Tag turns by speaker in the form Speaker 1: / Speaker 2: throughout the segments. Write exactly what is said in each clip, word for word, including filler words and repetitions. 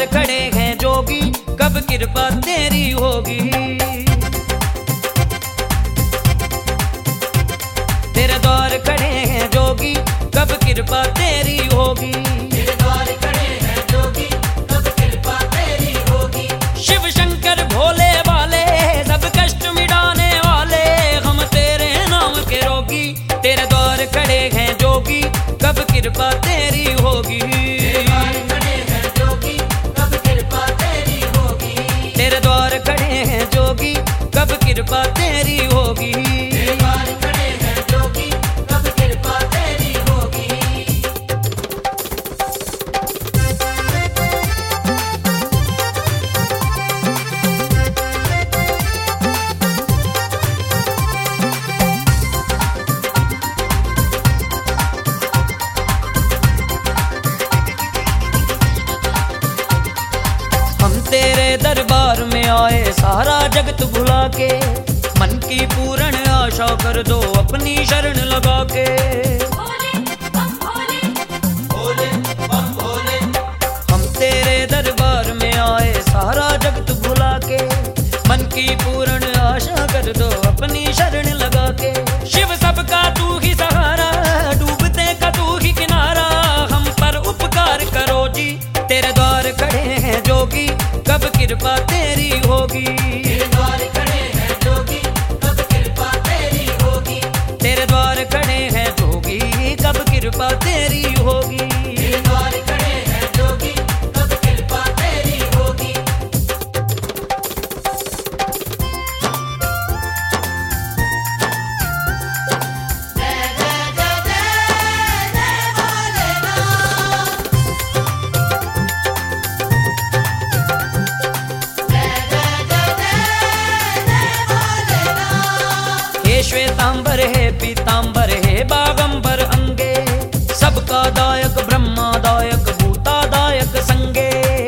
Speaker 1: द्वार खड़े हैं जोगी, कब कृपा तेरी होगी। तेरे द्वार खड़े हैं जोगी, कब कृपा तेरी होगी।
Speaker 2: तेरे द्वार खड़े हैं जोगी, कब कृपा तेरी होगी।
Speaker 1: शिव शंकर भोले वाले, सब कष्ट मिटाने वाले, हम तेरे नाम के रोगी। तेरे द्वार खड़े हैं जोगी, कब कृपा तेरी होगी।
Speaker 2: तेरे द्वार खड़े हैं जोगी, कब कृपा तेरी होगी।
Speaker 1: तेरे द्वार खड़े हैं जोगी, कब कृपा तेरी होगी।
Speaker 2: तेरे द्वार खड़े हैं जोगी, कब कृपा तेरी होगी।
Speaker 1: हम तेरे दरबार में आए सारा जगत भुला के, मन की पूर्ण आशा कर दो अपनी शरण लगा के।
Speaker 2: भोले बम भोले, भोले बम भोले।
Speaker 1: हम तेरे दरबार में आए सारा जगत भुला के, मन की पूर्ण आशा कर दो अपनी शरण लगा के। शिव सबका तू ही सहारा, डूबते का तू ही किनारा, हम पर उपकार करो जी। तेरे द्वार खड़े हैं जोगी, कब कृपा तेरी होगी।
Speaker 2: तेरे द्वार खड़े हैं जोगी, कब कृपा तेरी होगी।
Speaker 1: तेरे द्वार खड़े हैं जोगी, कब कृपा तेरी होगी।
Speaker 2: तेरे द्वार खड़े हैं जोगी, कब कृपा तेरी होगी। जय जय जय जय जय भोलेनाथ। जय जय जय जय जय भोलेनाथ।
Speaker 1: हे श्वेतांबर हे पीतांबर हे बागंबर अंगे, सबका दायक ब्रह्मादायक भूतादायक संगे।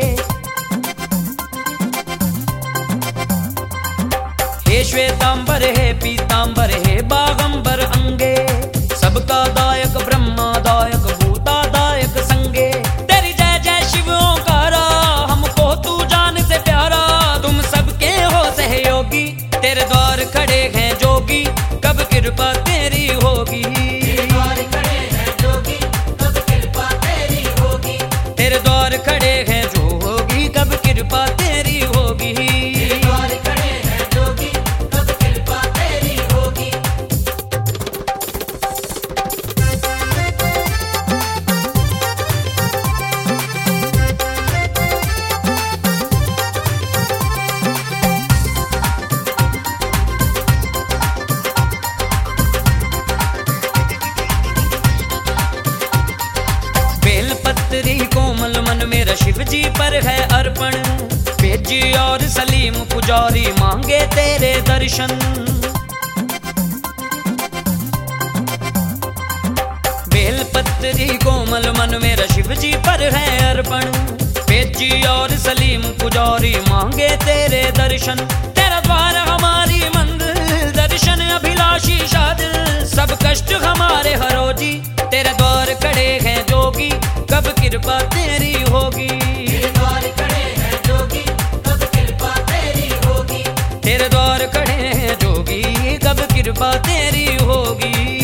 Speaker 1: हे श्वेतांबर हे पीतांबर हे बागंबर अंगे, सबका दायक ब्रह्मादायक भूतादायक संगे। तेरी जय जय शिव ओंकारा, हमको तू जान से प्यारा, तुम सबके हो सहयोगी। तेरे द्वार खड़े हैं जोगी, कब कृपा तेरी होगी।
Speaker 2: तेरे द्वार खड़े हैं जोगी, कब कृपा तेरी होगी।
Speaker 1: तेरे द्वार खड़े हैं जोगी, कब कृपा तेरी होगी।
Speaker 2: तेरे द्वार खड़े हैं जोगी, कब कृपा तेरी होगी।
Speaker 1: बेलपत्री कोमल मन मेरा शिव जी पर है अर्पण, भेजी और सलीम पुजारी मांगे तेरे दर्शन। बेलपत्री कोमल मन मेरा शिव जी पर है अर्पण, भेजी और सलीम पुजारी मांगे तेरे दर्शन। तेरा द्वार हमारी मंदिर, दर्शन अभिलाषी शादिल, सब कष्ट हमारे हरो जी। तेरे द्वार खड़े हैं जोगी, कब कृपा तेरी होगी।
Speaker 2: तेरे द्वार खड़े हैं जोगी, कब कृपा तेरी होगी।
Speaker 1: तेरे द्वार खड़े हैं जोगी, कब कृपा तेरी होगी।